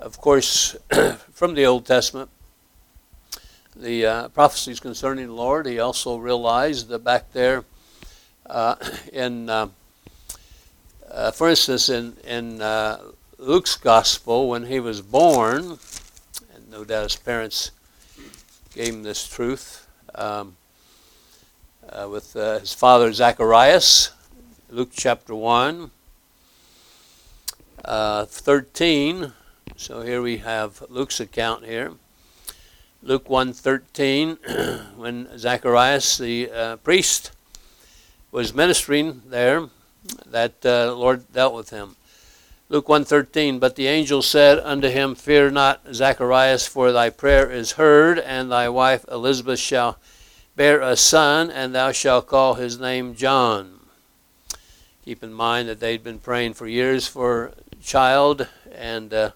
Of course, from the Old Testament, the prophecies concerning the Lord, he also realized that back there for instance, in Luke's gospel, when he was born, and no doubt his parents gave him this truth, with his father Zacharias, Luke chapter 1, 13. So here we have Luke's account here. Luke 1:13, when Zacharias, the priest, was ministering there, that the Lord dealt with him. Luke 1:13, but the angel said unto him, Fear not, Zacharias, for thy prayer is heard, and thy wife Elizabeth shall bear a son, and thou shalt call his name John. Keep in mind that they'd been praying for years for a child, and at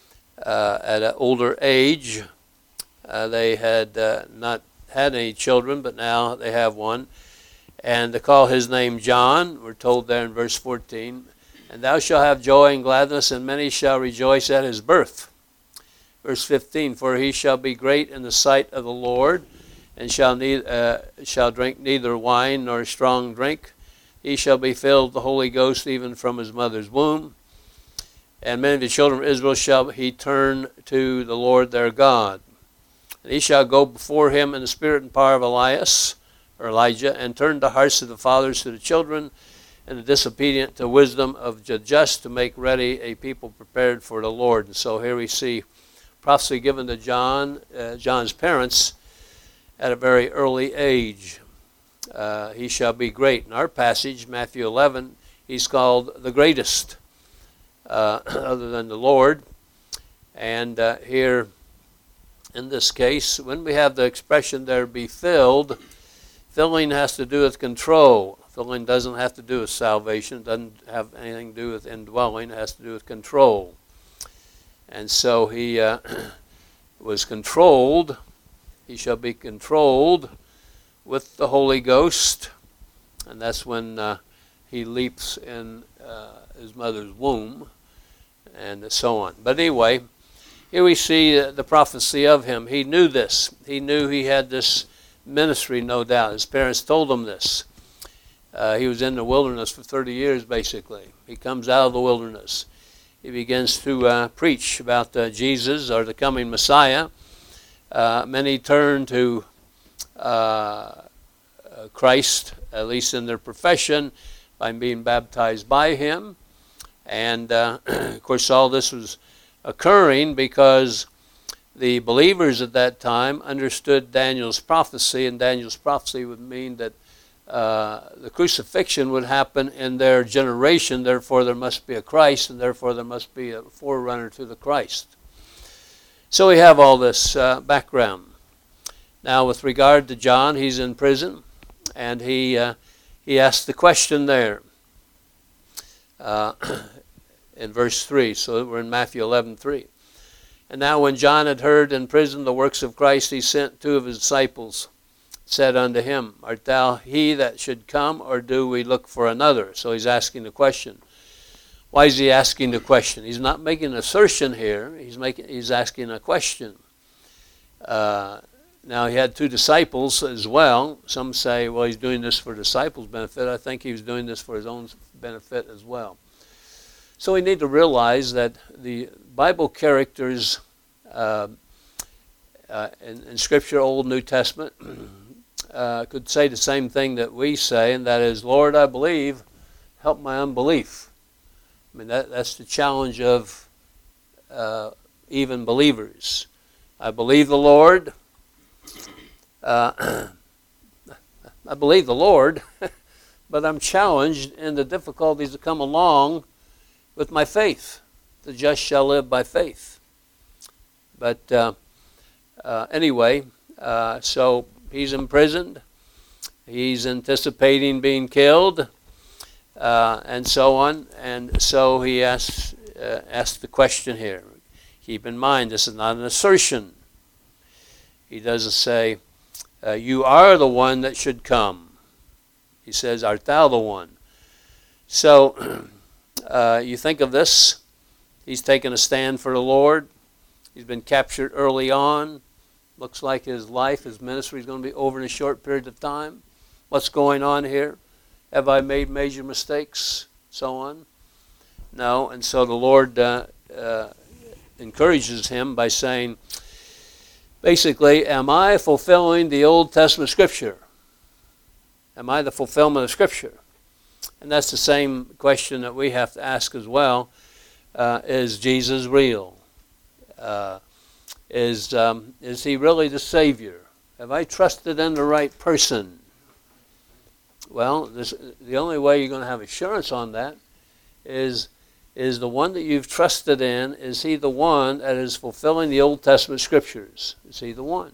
an older age, they had not had any children, but now they have one. And to call his name John, we're told there in verse 14, and thou shalt have joy and gladness, and many shall rejoice at his birth. Verse 15, for he shall be great in the sight of the Lord, and shall drink neither wine nor strong drink. He shall be filled with the Holy Ghost even from his mother's womb. And many of the children of Israel shall he turn to the Lord their God. And he shall go before him in the spirit and power of Elijah, and turn the hearts of the fathers to the children, and the disobedient to wisdom of the just, to make ready a people prepared for the Lord. And so here we see prophecy given to John's parents at a very early age. He shall be great. In our passage, Matthew 11, he's called the greatest, other than the Lord. And here, in this case, when we have the expression there, be filled, filling has to do with control. Filling doesn't have to do with salvation. It doesn't have anything to do with indwelling. It has to do with control. And so he was controlled. He shall be controlled with the Holy Ghost. And that's when he leaps in his mother's womb and so on. But anyway, here we see the prophecy of him. He knew this. He knew he had this ministry, no doubt. His parents told him this. He was in the wilderness for 30 years, basically. He comes out of the wilderness. He begins to preach about Jesus, or the coming Messiah. Many turn to Christ, at least in their profession, by being baptized by him. And, of course, all this was occurring because the believers at that time understood Daniel's prophecy, and Daniel's prophecy would mean that the crucifixion would happen in their generation, therefore there must be a Christ, and therefore there must be a forerunner to the Christ. So we have all this background. Now with regard to John, he's in prison, and he asked the question there in verse 3, so we're in Matthew 11:3. And now when John had heard in prison the works of Christ, he sent two of his disciples, said unto him, Art thou he that should come, or do we look for another? So he's asking the question. Why is he asking the question? He's not making an assertion here. He's asking a question. Now he had two disciples as well. Some say, well, he's doing this for disciples' benefit. I think he was doing this for his own benefit as well. So we need to realize that the Bible characters in Scripture, Old and New Testament, could say the same thing that we say, and that is, Lord, I believe, help my unbelief. I mean, that's the challenge of even believers. I believe the Lord. I believe the Lord, but I'm challenged in the difficulties that come along with my faith. The just shall live by faith. But anyway, so he's imprisoned. He's anticipating being killed, and so on. And so he asks the question here. Keep in mind, this is not an assertion. He doesn't say, you are the one that should come. He says, art thou the one? So you think of this. He's taken a stand for the Lord. He's been captured early on. Looks like his life, his ministry is going to be over in a short period of time. What's going on here? Have I made major mistakes? So on. No, and so the Lord encourages him by saying, basically, am I fulfilling the Old Testament Scripture? Am I the fulfillment of Scripture? And that's the same question that we have to ask as well. Is Jesus real? Is he really the Savior? Have I trusted in the right person? Well, the only way you're going to have assurance on that is the one that you've trusted in, is he the one that is fulfilling the Old Testament Scriptures? Is he the one?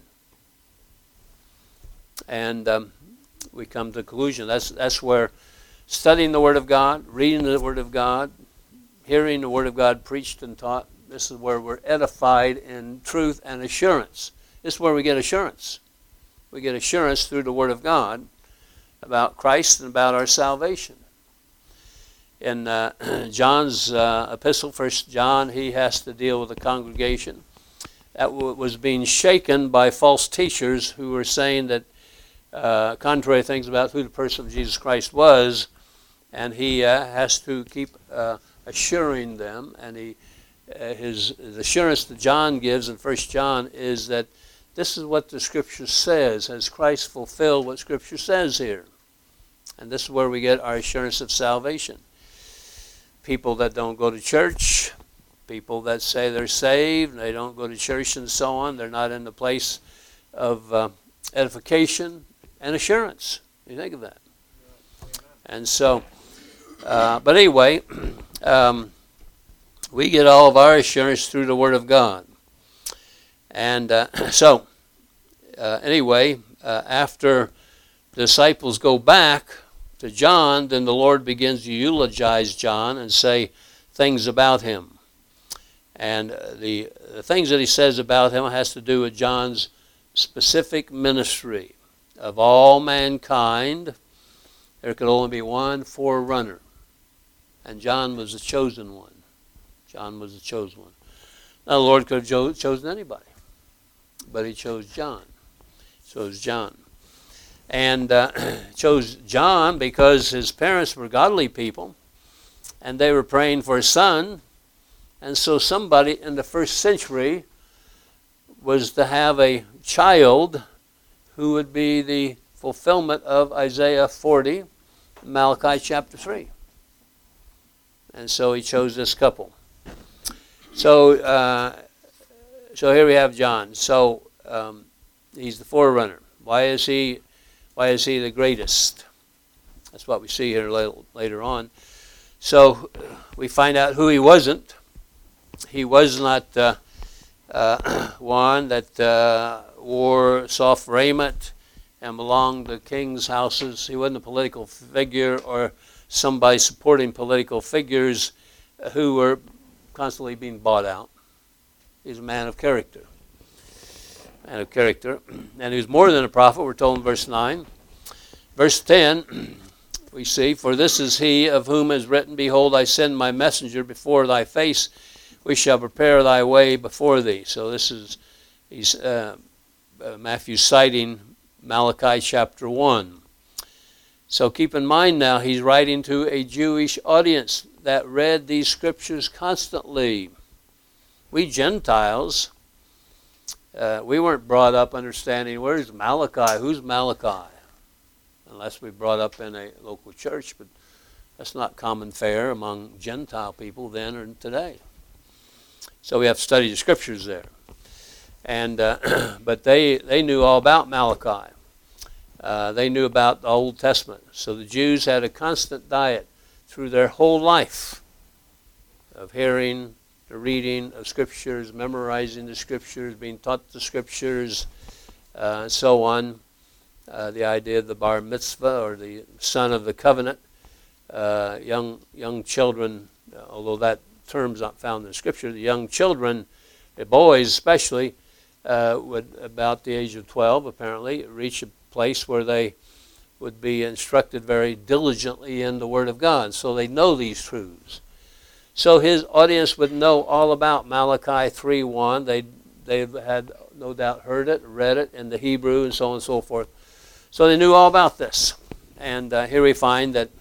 And we come to the conclusion. That's where studying the Word of God, reading the Word of God, hearing the Word of God preached and taught, this is where we're edified in truth and assurance. This is where we get assurance. We get assurance through the Word of God about Christ and about our salvation. In John's epistle, 1 John, he has to deal with a congregation that was being shaken by false teachers who were saying that contrary things about who the person of Jesus Christ was, and he has to keep assuring them, and the assurance that John gives in 1 John is that this is what the Scripture says. Has Christ fulfilled what Scripture says here? And this is where we get our assurance of salvation. People that don't go to church, people that say they're saved, and they don't go to church and so on, they're not in the place of edification and assurance. You think of that. And so, but anyway, we get all of our assurance through the Word of God. And anyway, after the disciples go back to John, then the Lord begins to eulogize John and say things about him. And the things that he says about him has to do with John's specific ministry. Of all mankind, there could only be one forerunner. And John was the chosen one. John was the chosen one. Now the Lord could have chosen anybody, but he chose John. Chose John. And chose John because his parents were godly people, and they were praying for a son. And so somebody in the first century was to have a child who would be the fulfillment of Isaiah 40, Malachi chapter 3. And so he chose this couple. So here we have John. So he's the forerunner. Why is he the greatest? That's what we see here later on. So we find out who he wasn't. He was not one that wore soft raiment and belonged to kings' houses. He wasn't a political figure or somebody supporting political figures who were constantly being bought out. He's a man of character. Man of character. And he was more than a prophet, we're told in verse 9. Verse 10, we see, for this is he of whom is written, behold, I send my messenger before thy face, we shall prepare thy way before thee. So this is, Matthew citing Malachi chapter 1. So keep in mind now, he's writing to a Jewish audience that read these scriptures constantly. We Gentiles, we weren't brought up understanding, where's Malachi? Who's Malachi? Unless we brought up in a local church, but that's not common fare among Gentile people then or today. So we have to study the scriptures there. And but they knew all about Malachi. They knew about the Old Testament. So the Jews had a constant diet through their whole life of hearing, the reading of scriptures, memorizing the scriptures, being taught the scriptures, and so on. The idea of the bar mitzvah, or the son of the covenant, young children, although that term's not found in the scripture, the young children, the boys especially, would about the age of 12 apparently reach a place where they would be instructed very diligently in the Word of God, so they know these truths. So his audience would know all about Malachi 3:1. They had no doubt heard it, read it in the Hebrew, and so on and so forth. So they knew all about this. And here we find that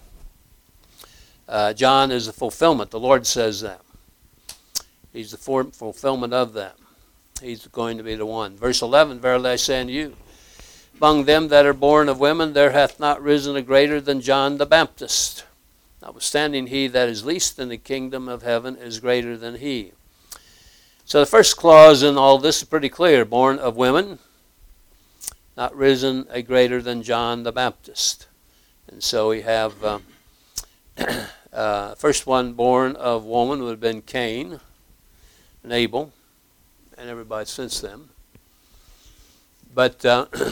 John is the fulfillment. The Lord says that. He's the fulfillment of that. He's going to be the one. Verse 11, verily I say unto you, among them that are born of women, there hath not risen a greater than John the Baptist. Notwithstanding, he that is least in the kingdom of heaven is greater than he. So the first clause in all this is pretty clear. Born of women, not risen a greater than John the Baptist. And so we have first one born of woman would have been Cain and Abel, and everybody since then. But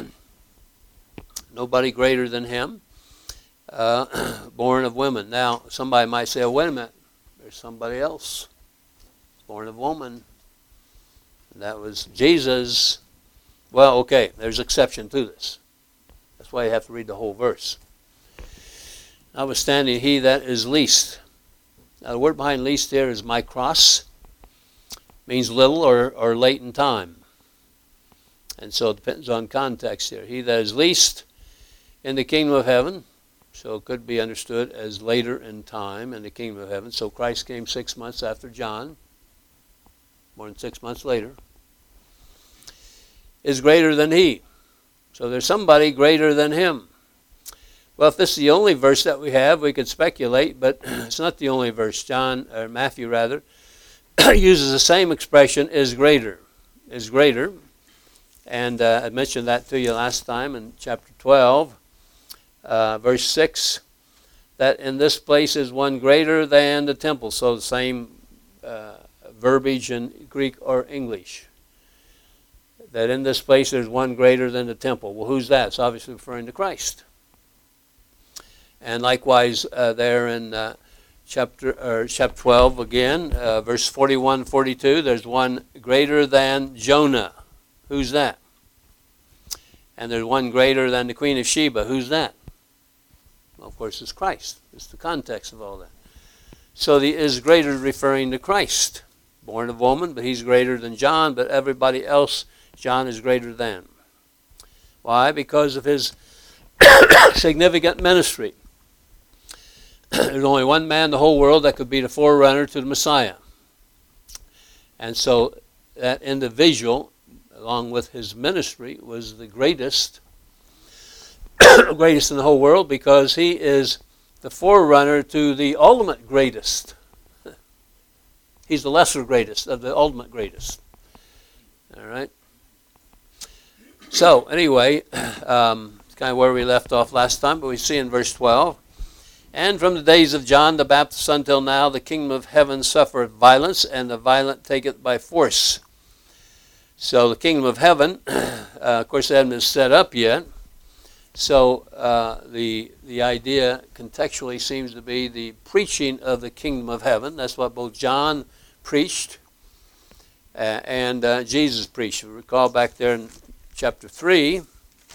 nobody greater than him. Born of women. Now, somebody might say, oh, wait a minute, there's somebody else. Born of woman. And that was Jesus. Well, okay, there's exception to this. That's why you have to read the whole verse. Notwithstanding, he that is least. Now, the word behind least there is mikros. Means little or late in time. And so it depends on context here. He that is least in the kingdom of heaven, so it could be understood as later in time in the kingdom of heaven. So Christ came 6 months after John, more than 6 months later, is greater than he. So there's somebody greater than him. Well, if this is the only verse that we have, we could speculate, but it's not the only verse. Matthew uses the same expression, is greater. And I mentioned that to you last time in chapter 12, verse 6, that in this place is one greater than the temple. So the same verbiage in Greek or English. That in this place there's one greater than the temple. Well, who's that? It's obviously referring to Christ. And likewise there in chapter 12 again, verse 41, 42, there's one greater than Jonah. Who's that? And there's one greater than the Queen of Sheba. Who's that? Well, of course, it's Christ. It's the context of all that. So the is greater referring to Christ. Born of woman, but he's greater than John, but everybody else, John is greater than. Why? Because of his significant ministry. There's only one man in the whole world that could be the forerunner to the Messiah. And so that individual, along with his ministry, was the greatest in the whole world, because he is the forerunner to the ultimate greatest. He's the lesser greatest of the ultimate greatest. All right? So, anyway, it's kind of where we left off last time, but we see in verse 12, and from the days of John the Baptist until now, the kingdom of heaven suffereth violence, and the violent take it by force. So the kingdom of heaven, of course, it hasn't been set up yet. So the idea contextually seems to be the preaching of the kingdom of heaven. That's what both John preached and Jesus preached. If you recall back there in chapter 3,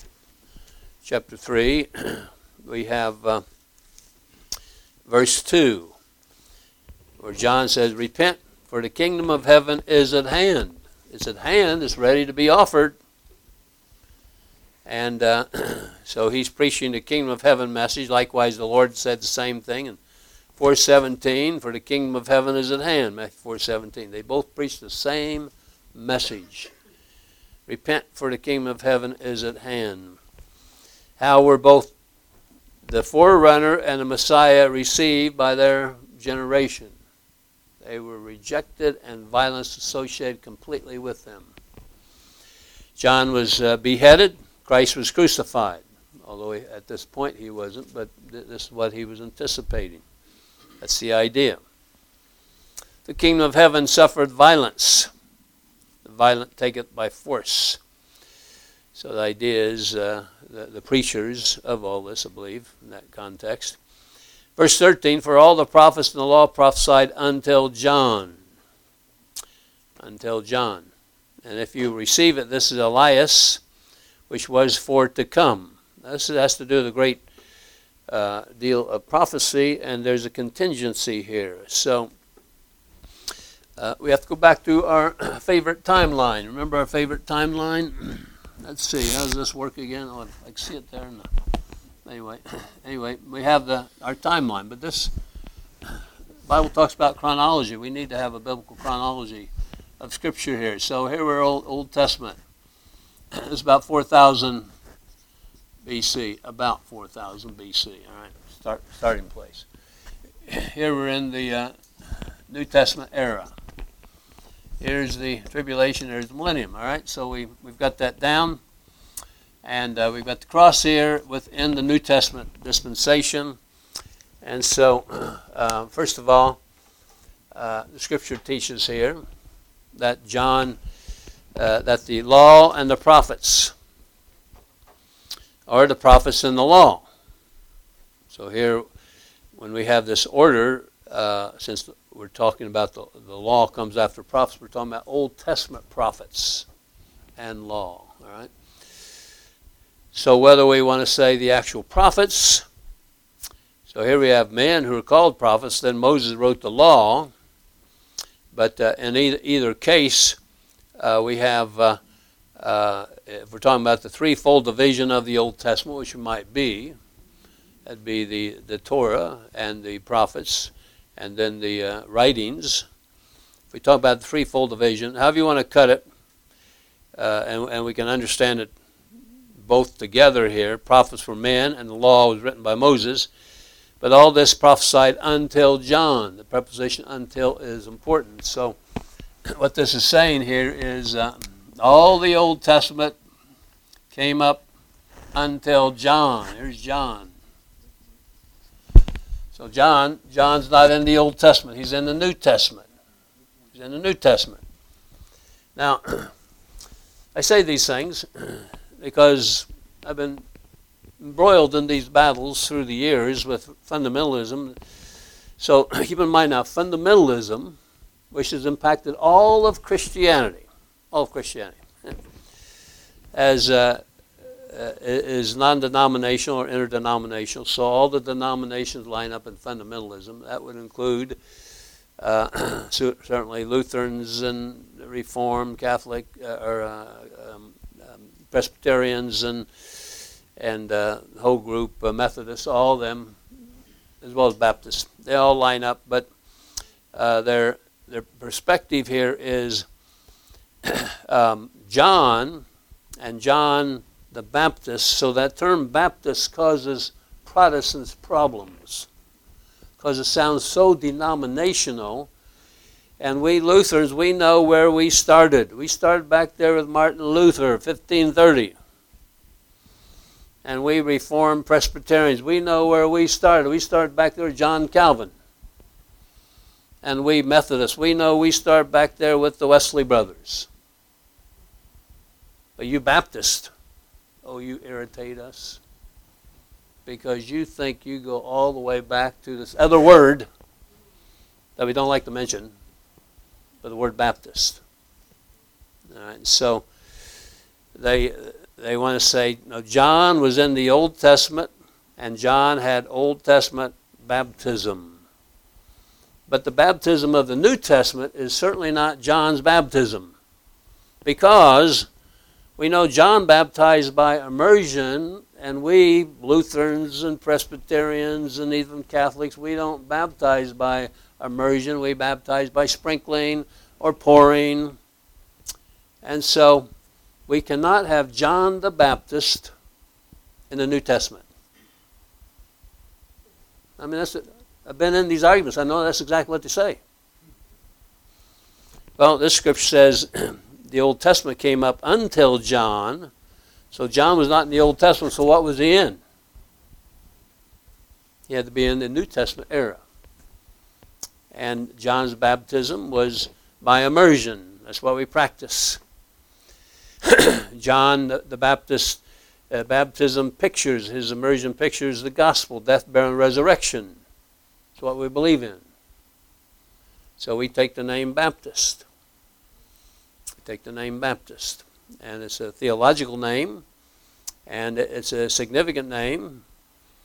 we have verse 2, where John says, repent, for the kingdom of heaven is at hand. It's at hand, it's ready to be offered. And so he's preaching the kingdom of heaven message. Likewise, the Lord said the same thing in 4:17, for the kingdom of heaven is at hand, Matthew 4:17. They both preach the same message. Repent, for the kingdom of heaven is at hand. How were both the forerunner and the Messiah received by their generation? They were rejected and violence associated completely with them. John was beheaded. Christ was crucified. Although at this point he wasn't, but this is what he was anticipating. That's the idea. The kingdom of heaven suffered violence. The violent take it by force. So the idea is the preachers of all this, I believe, in that context. Verse 13, for all the prophets and the law prophesied until John. Until John. And if you receive it, this is Elias, which was for to come. This has to do with a great deal of prophecy, and there's a contingency here. So we have to go back to our favorite timeline. Remember our favorite timeline? Let's see, how does this work again? Oh, I can see it there. No. Anyway, we have our timeline, but this Bible talks about chronology. We need to have a biblical chronology of Scripture here. So here we're Old Testament. It's about 4,000 BC, about 4,000 BC. All right, starting place. Here we're in the New Testament era. Here's the tribulation. There's the millennium. All right, so we've got that down. And we've got the cross here within the New Testament dispensation. And so, first of all, the Scripture teaches here that that the law and the prophets are the prophets and the law. So here, when we have this order, since we're talking about the law comes after prophets, we're talking about Old Testament prophets and law. All right. So whether we want to say the actual prophets, so here we have men who are called prophets, then Moses wrote the law, but in either case, we have, if we're talking about the threefold division of the Old Testament, which it might be, that'd be the Torah and the prophets, and then the writings. If we talk about the threefold division, however you want to cut it, and we can understand it both together here. Prophets were men, and the law was written by Moses. But all this prophesied until John. The preposition until is important. So what this is saying here is all the Old Testament came up until John. Here's John. So John's not in the Old Testament. He's in the New Testament. He's in the New Testament. Now, I say these things because I've been embroiled in these battles through the years with fundamentalism. So keep in mind now, fundamentalism, which has impacted all of Christianity, as is non-denominational or interdenominational. So all the denominations line up in fundamentalism. That would include certainly Lutherans and Reformed, Catholic, Presbyterians and the whole group, Methodists, all of them, as well as Baptists. They all line up, but their perspective here is John and John the Baptist. So that term Baptist causes Protestants problems because it sounds so denominational. And we Lutherans, we know where we started. We started back there with Martin Luther, 1530. And we Reformed Presbyterians, we know where we started. We started back there with John Calvin. And we Methodists, we know we started back there with the Wesley brothers. But you Baptists, oh, you irritate us. Because you think you go all the way back to this other word that we don't like to mention, the word Baptist. All right, so they want to say, no, John was in the Old Testament, and John had Old Testament baptism. But the baptism of the New Testament is certainly not John's baptism, because we know John baptized by immersion, and we Lutherans and Presbyterians and even Catholics, we don't baptize by immersion. We baptize by sprinkling or pouring. And so we cannot have John the Baptist in the New Testament. I mean, I've been in these arguments. I know that's exactly what they say. Well, this scripture says the Old Testament came up until John. So John was not in the Old Testament, so what was he in? He had to be in the New Testament era. And John's baptism was by immersion. That's what we practice. John the Baptist baptism pictures, his immersion pictures the gospel, death, burial, and resurrection. It's what we believe in. So we take the name Baptist. We take the name Baptist. And it's a theological name, and it's a significant name,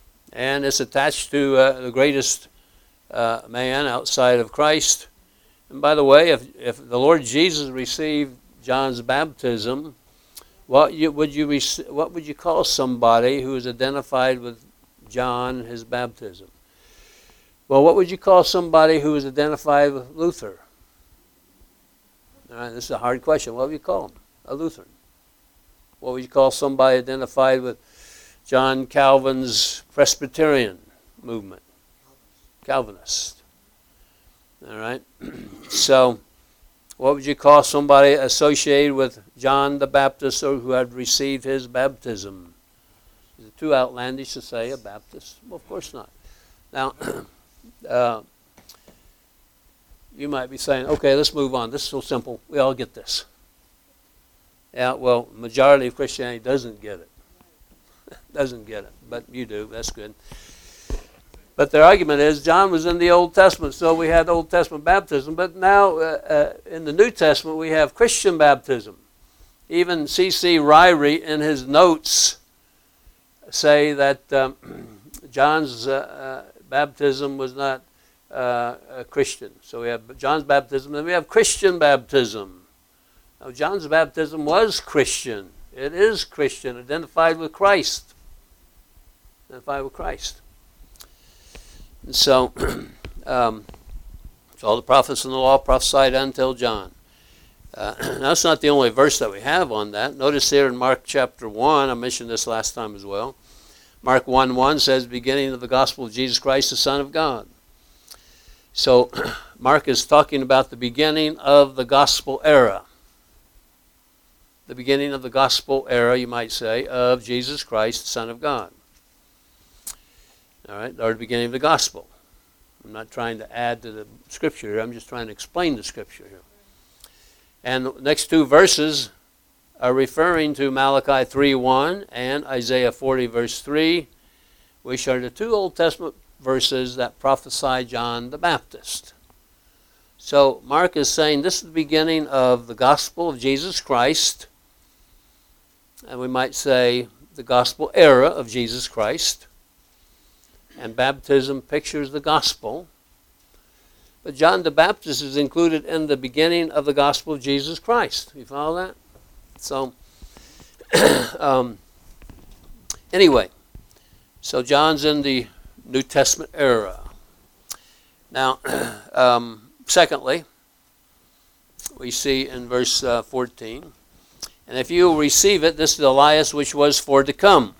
and it's attached to the greatest man outside of Christ, And by the way, if the Lord Jesus received John's baptism, what would you call somebody who is identified with John and his baptism? Well, what would you call somebody who is identified with Luther? All right, this is a hard question. What would you call him? A Lutheran. What would you call somebody identified with John Calvin's Presbyterian movement? Calvinist. All right. So, what would you call somebody associated with John the Baptist or who had received his baptism? Is it too outlandish to say a Baptist? Well, of course not. Now, you might be saying, okay, let's move on. This is so simple. We all get this. Yeah, well, majority of Christianity doesn't get it. Doesn't get it, but you do. That's good. But their argument is John was in the Old Testament, so we had Old Testament baptism. But now in the New Testament we have Christian baptism. Even C.C. Ryrie in his notes say that John's baptism was not Christian. So we have John's baptism, then we have Christian baptism. Now John's baptism was Christian. It is Christian, identified with Christ. Identified with Christ. And so, all the prophets and the law prophesied until John. Now, that's not the only verse that we have on that. Notice here in Mark chapter 1, I mentioned this last time as well. Mark 1:1 says, beginning of the gospel of Jesus Christ, the Son of God. So, Mark is talking about the beginning of the gospel era. The beginning of the gospel era, you might say, of Jesus Christ, the Son of God. All right, or the beginning of the gospel. I'm not trying to add to the scripture here. I'm just trying to explain the scripture here. And the next two verses are referring to Malachi 3:1 and Isaiah 40 verse 3, which are the two Old Testament verses that prophesy John the Baptist. So Mark is saying this is the beginning of the gospel of Jesus Christ, and we might say the gospel era of Jesus Christ. And baptism pictures the gospel. But John the Baptist is included in the beginning of the gospel of Jesus Christ. You follow that? So, anyway, so John's in the New Testament era. Now, secondly, we see in verse 14, and if you receive it, this is Elias which was for to come.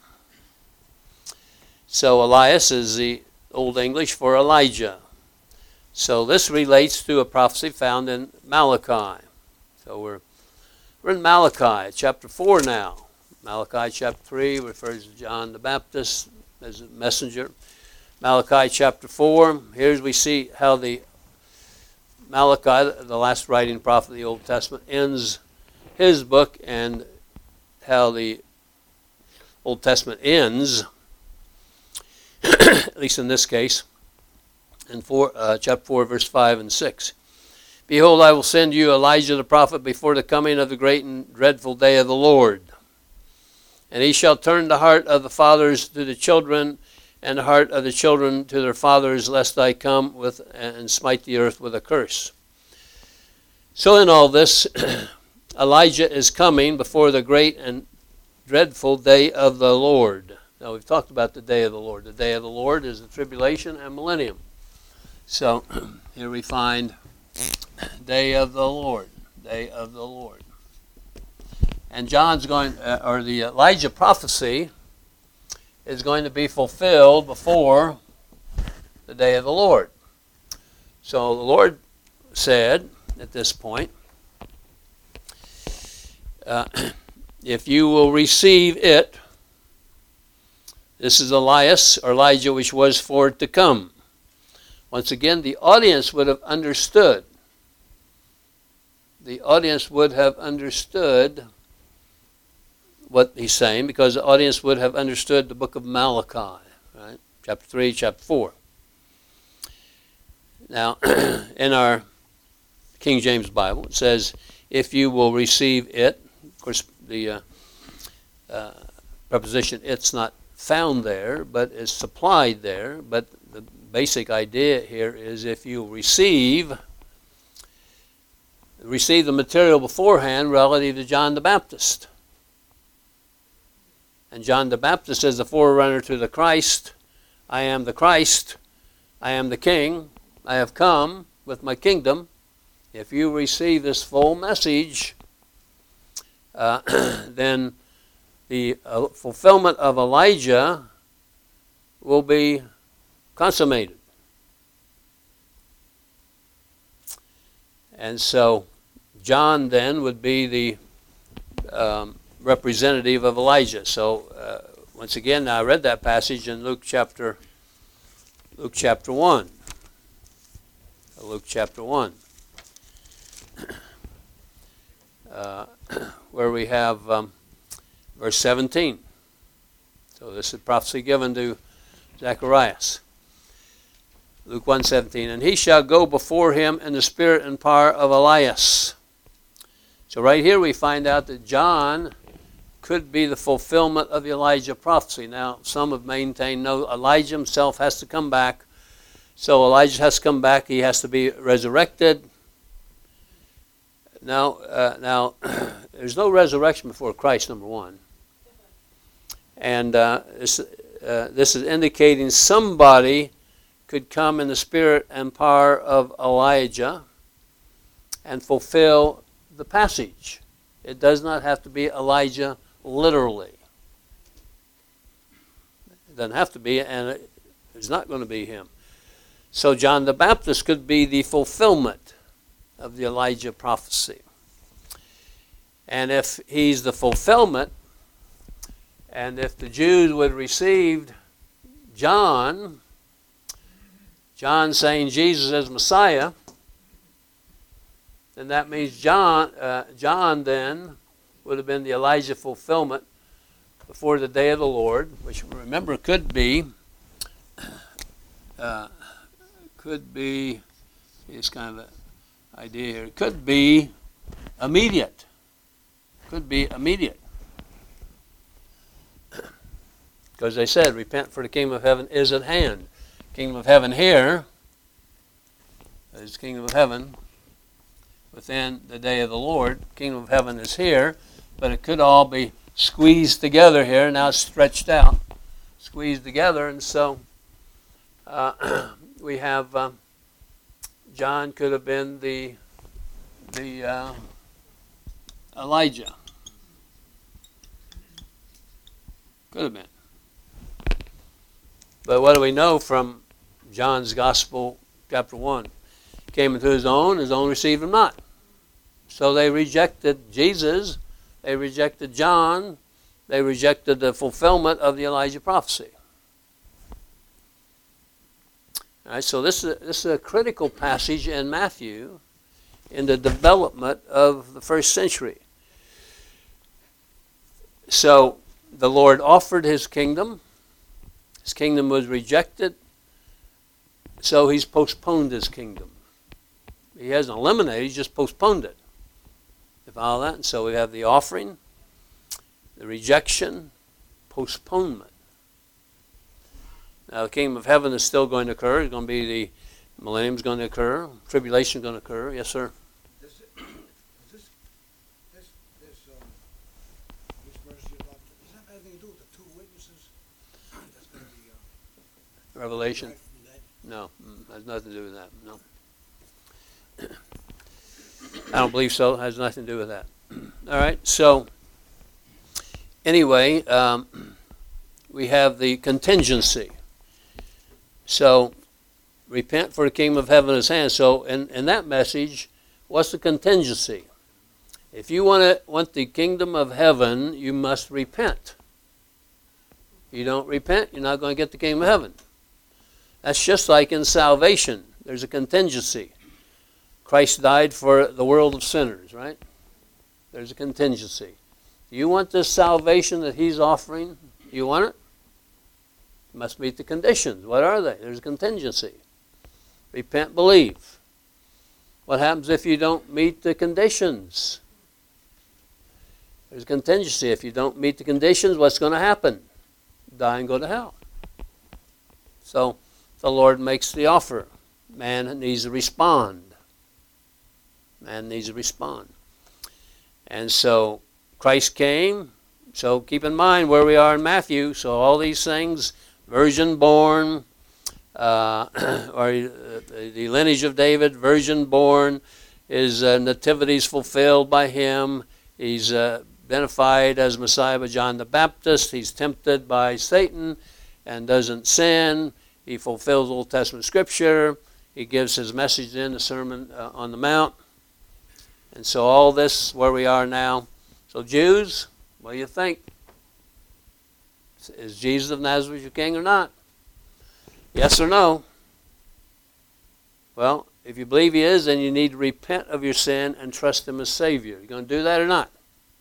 So Elias is the Old English for Elijah. So this relates to a prophecy found in Malachi. So we're in Malachi, chapter 4 now. Malachi chapter 3 refers to John the Baptist as a messenger. Malachi chapter 4, here we see how the Malachi, the last writing prophet of the Old Testament, ends his book and how the Old Testament ends. At least in this case, in chapter 4, verse 5 and 6. Behold, I will send you Elijah the prophet before the coming of the great and dreadful day of the Lord. And he shall turn the heart of the fathers to the children, and the heart of the children to their fathers, lest I come with and smite the earth with a curse. So in all this, Elijah is coming before the great and dreadful day of the Lord. Now, we've talked about the day of the Lord. The day of the Lord is the tribulation and millennium. So, here we find day of the Lord, day of the Lord. And John's going, or the Elijah prophecy is going to be fulfilled before the day of the Lord. So, the Lord said at this point, if you will receive it, this is Elias, or Elijah, which was for to come. Once again, the audience would have understood. The audience would have understood what he's saying, because the audience would have understood the book of Malachi, right? Chapter 3, chapter 4. Now, in our King James Bible, it says, if you will receive it. Of course, the preposition it's not found there, but is supplied there. But the basic idea here is if you receive, received the material beforehand relative to John the Baptist. And John the Baptist is the forerunner to the Christ. I am the Christ. I am the King. I have come with my kingdom. If you receive this full message, then the fulfillment of Elijah will be consummated. And so John then would be the representative of Elijah. So once again, I read that passage in Luke chapter 1. Luke chapter 1. Where we have verse 17. So this is prophecy given to Zacharias. Luke 1:17. And he shall go before him in the spirit and power of Elias. So right here we find out that John could be the fulfillment of the Elijah prophecy. Now, some have maintained, no, Elijah himself has to come back. So Elijah has to come back. He has to be resurrected. Now, there's no resurrection before Christ, number one. And this is indicating somebody could come in the spirit and power of Elijah and fulfill the passage. It does not have to be Elijah literally. It doesn't have to be, and it's not going to be him. So John the Baptist could be the fulfillment of the Elijah prophecy. And if he's the fulfillment, and if the Jews would receive John saying Jesus is Messiah, then that means John then would have been the Elijah fulfillment before the day of the Lord, which remember could be it's kind of an idea here. It could be immediate. Because they said, repent for the kingdom of heaven is at hand. Kingdom of heaven here is the kingdom of heaven within the day of the Lord. Kingdom of heaven is here, but it could all be squeezed together here. Now it's stretched out, squeezed together, and so we have John could have been the Elijah. Could have been. But what do we know from John's Gospel, chapter 1? He came into his own received him not. So they rejected Jesus, they rejected John, they rejected the fulfillment of the Elijah prophecy. All right, so this is a critical passage in Matthew in the development of the first century. So the Lord offered his kingdom. His kingdom was rejected, so he's postponed his kingdom. He hasn't eliminated, he's just postponed it. You follow that? And so we have the offering, the rejection, postponement. Now the kingdom of heaven is still going to occur. It's going to be the millennium is going to occur. Tribulation is going to occur. Yes, sir? This verse you're about to, does that have anything to do with the two witnesses? That's going to be Revelation? right from that. No, has nothing to do with that. No. I don't believe so. It has nothing to do with that. All right, so anyway, we have the contingency. So, repent for the kingdom of heaven is at hand. So, in that message, what's the contingency? If you want the kingdom of heaven, you must repent. If you don't repent, you're not going to get the kingdom of heaven. That's just like in salvation. There's a contingency. Christ died for the world of sinners, right? There's a contingency. Do you want this salvation that he's offering? You want it? You must meet the conditions. What are they? There's a contingency. Repent, believe. What happens if you don't meet the conditions? There's a contingency. If you don't meet the conditions, what's going to happen? Die and go to hell. So the Lord makes the offer. Man needs to respond. Man needs to respond. And so Christ came. So keep in mind where we are in Matthew. So all these things, virgin born, or the lineage of David, virgin born, his nativity is fulfilled by him. He's identified as Messiah by John the Baptist. He's tempted by Satan and doesn't sin. He fulfills Old Testament scripture. He gives his message in the Sermon on the Mount. And so all this, where we are now. So Jews, what do you think? Is Jesus of Nazareth your king or not? Yes or no? Well, if you believe he is, then you need to repent of your sin and trust him as Savior. You going to do that or not?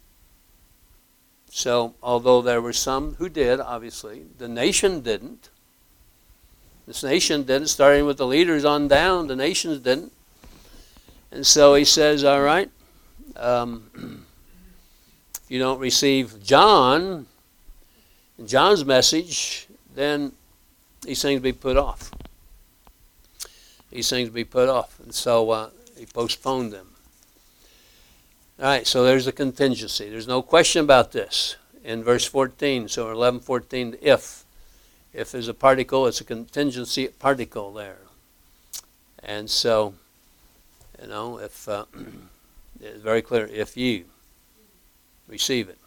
So, although there were some who did, obviously, the nation didn't. This nation didn't, starting with the leaders on down, the nations didn't. And so he says, all right, if you don't receive John's message, then these things be put off. These things be put off. And so he postponed them. All right, so there's a contingency. There's no question about this. In verse 14, so 11:14, if. If there's a particle, it's a contingency particle there. And so, if it's very clear, if you receive it.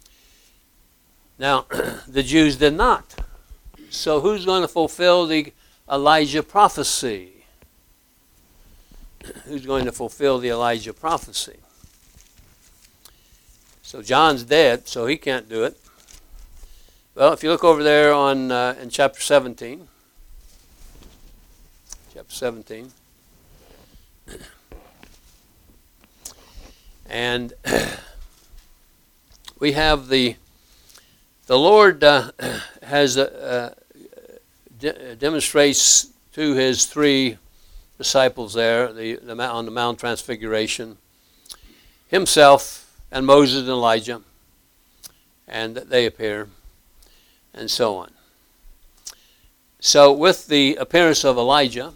Now, the Jews did not. So who's going to fulfill the Elijah prophecy? Who's going to fulfill the Elijah prophecy? So John's dead, so he can't do it. Well, if you look over there on in chapter 17, and we have the Lord has demonstrates to his three disciples there on the Mount Transfiguration, himself and Moses and Elijah, and they appear, and so on. So with the appearance of Elijah,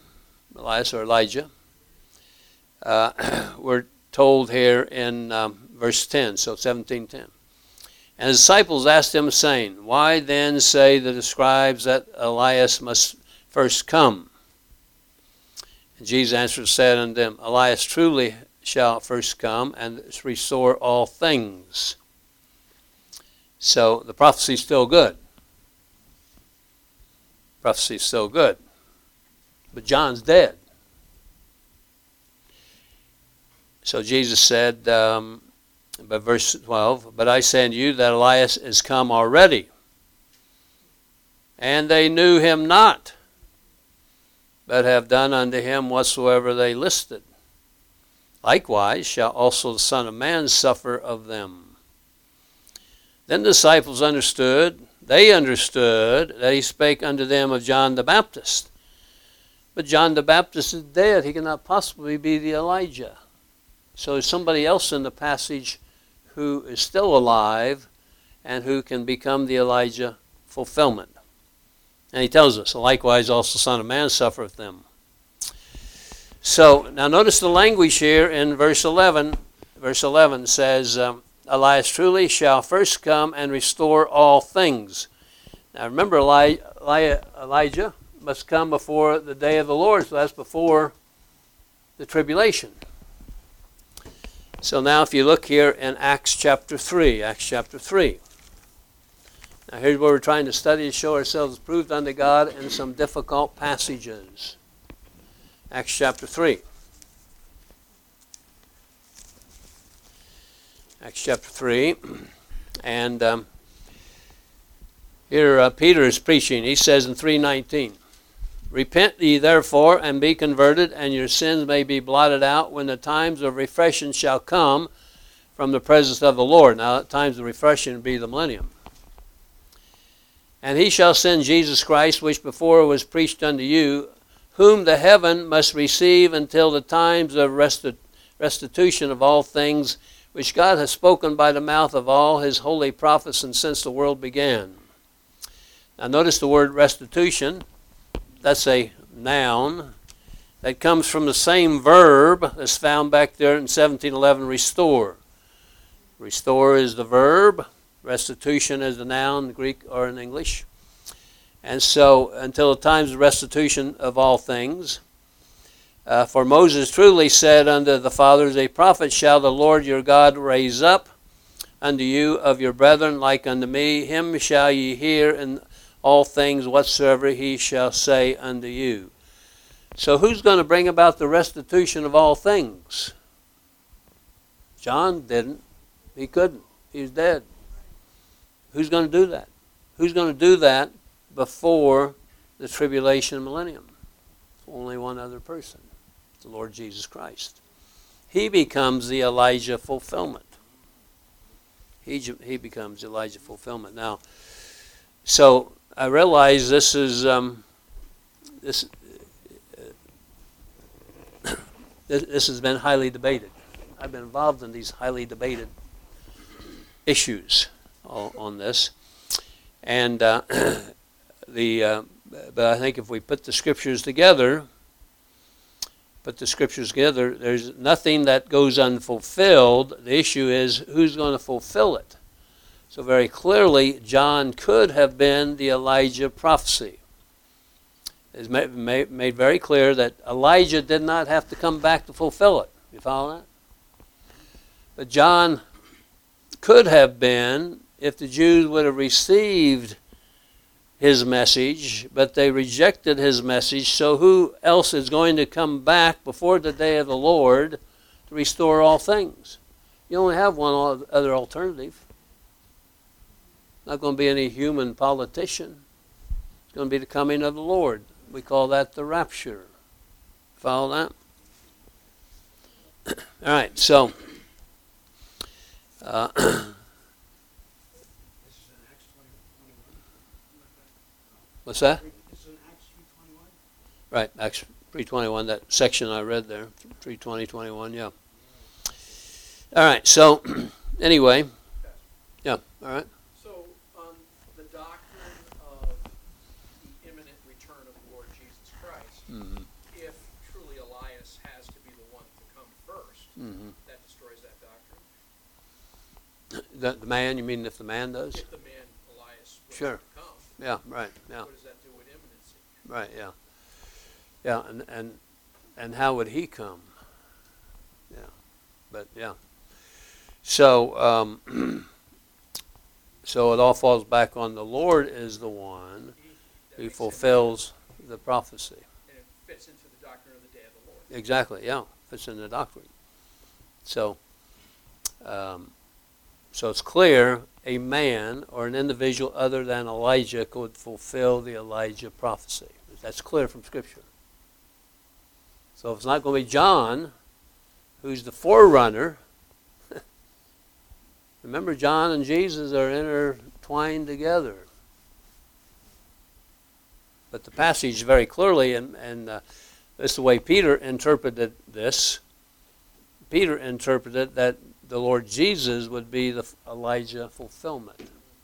we're told here in verse 10, so 17:10. And his disciples asked him, saying, why then say the scribes that Elias must first come? And Jesus answered and said unto them, Elias truly shall first come and restore all things. So the prophecy is still good. Prophecy is still good. But John's dead. So Jesus said, by verse 12, but I say unto you that Elias is come already, and they knew him not, but have done unto him whatsoever they listed. Likewise shall also the Son of Man suffer of them. Then the disciples understood that he spake unto them of John the Baptist. But John the Baptist is dead. He cannot possibly be the Elijah. So there's somebody else in the passage who is still alive and who can become the Elijah fulfillment. And he tells us, likewise also the Son of Man suffereth them. So now notice the language here in verse 11. Verse 11 says, Elias truly shall first come and restore all things. Now remember, Elijah must come before the day of the Lord, so that's before the tribulation. So now if you look here in Acts chapter 3. Now here's where we're trying to study to show ourselves approved unto God in some difficult passages. Acts chapter 3. Acts chapter 3. And here Peter is preaching. He says in 3:19, repent ye therefore and be converted, and your sins may be blotted out when the times of refreshing shall come from the presence of the Lord. Now, times of refreshing be the millennium. And he shall send Jesus Christ, which before was preached unto you, whom the heaven must receive until the times of restitution of all things, which God has spoken by the mouth of all his holy prophets and since the world began. Now notice the word restitution. That's a noun. that comes from the same verb that's found back there in 17:11, restore. Restore is the verb. Restitution is the noun in Greek or in English. And so, until the times of restitution of all things. For Moses truly said unto the fathers, a prophet shall the Lord your God raise up unto you of your brethren like unto me. Him shall ye hear in all things whatsoever he shall say unto you. So who's going to bring about the restitution of all things? John didn't. He couldn't. He's dead. Who's going to do that? Who's going to do that before the tribulation millennium? Only one other person, the Lord Jesus Christ. He becomes the Elijah fulfillment. He becomes Elijah fulfillment. Now, so I realize this is this has been highly debated. I've been involved in these highly debated issues on this, and but I think if we put the scriptures together, there's nothing that goes unfulfilled. The issue is who's going to fulfill it. So very clearly, John could have been the Elijah prophecy. It's made very clear that Elijah did not have to come back to fulfill it. You follow that? But John could have been if the Jews would have received his message, but they rejected his message. So who else is going to come back before the day of the Lord to restore all things? You only have one other alternative. Not going to be any human politician. It's going to be the coming of the Lord. We call that the rapture. Follow that? All right, so what's that? It's in Acts 3:21. Right, Acts 3:21, that section I read there, 3:20-21, yeah. All right, so anyway, yeah, all right. So on the doctrine of the imminent return of the Lord Jesus Christ, if truly Elias has to be the one to come first, that destroys that doctrine? The man, you mean if the man does? If the man Elias was Sure. to come, Yeah, right, yeah. what does that do with imminency? Right, yeah. Yeah, and how would he come? Yeah, but yeah. So, so it all falls back on the Lord is the one who fulfills the prophecy. And it fits into the doctrine of the day of the Lord. Exactly, yeah, fits in the doctrine. So, so it's clear a man or an individual other than Elijah could fulfill the Elijah prophecy. That's clear from Scripture. So if it's not going to be John, who's the forerunner, remember John and Jesus are intertwined together. But the passage very clearly, and this is the way Peter interpreted this. Peter interpreted that the Lord Jesus would be the Elijah fulfillment.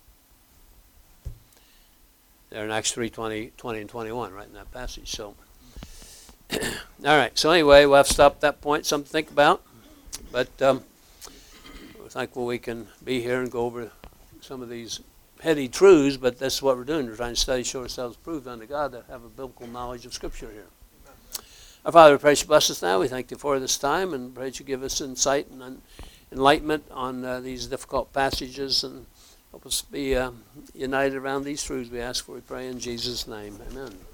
There in Acts 3:20 and 21, right in that passage. So, all right. So anyway, we'll have to stop at that point. Something to think about. But we're thankful we can be here and go over some of these heady truths. But that's what we're doing. We're trying to study, show ourselves proved unto God, to have a biblical knowledge of Scripture here. Our Father, we pray you bless us now. We thank you for this time and pray you give us insight and enlightenment on these difficult passages and help us be united around these truths we ask for. We pray in Jesus' name. Amen.